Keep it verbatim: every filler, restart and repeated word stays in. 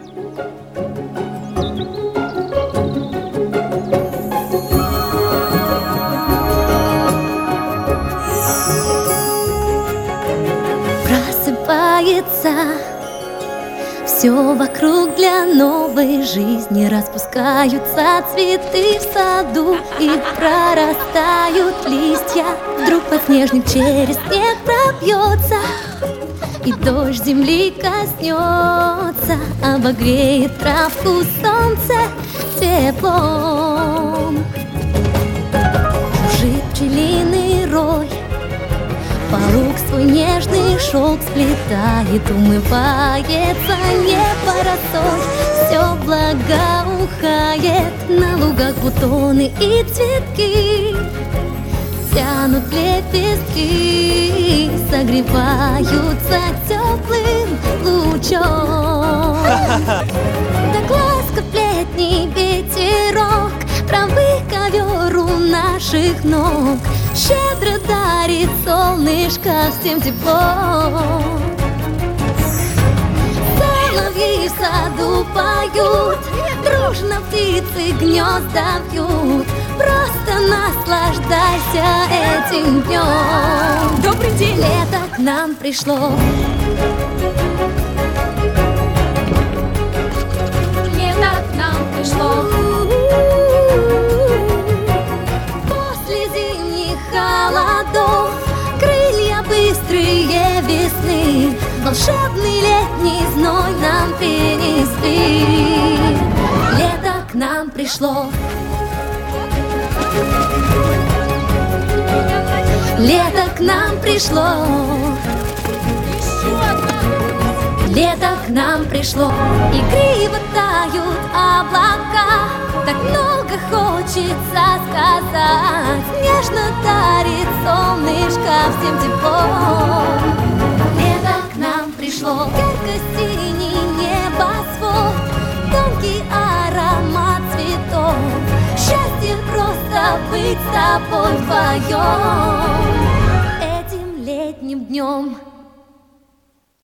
Просыпается все вокруг для новой жизни. Распускаются цветы в саду и прорастают листья. Вдруг подснежник через снег пробьется, и дождь земли коснется, обогреет травку солнце теплом. Кружит пчелиный рой, паук свой нежный шелк сплетает, умывается небо росой, все благоухает, на лугах бутоны и цветки тянут лепестки, согреваются теплым лучом. Так ласков летний ветерок, травы ковер у наших ног, щедро дарит солнышко всем теплом. Соловьи в саду поют, дружно птицы гнезда вьют. Просто наслаждайся этим днем. Добрый день! Лето к нам пришло. Лето к нам пришло. После зимних холодов крылья быстрые весны волшебный летний зной нам принесли. Лето к нам пришло. Лето к нам пришло. Лето к нам пришло. Игриво тают облака, так много хочется сказать. Нежно дарит солнышко всем теплом. Лето к нам пришло. Ярко-синий небосвод, тонкий аромат цветов. Счастье просто быть с тобой вдвоем этим летним днем.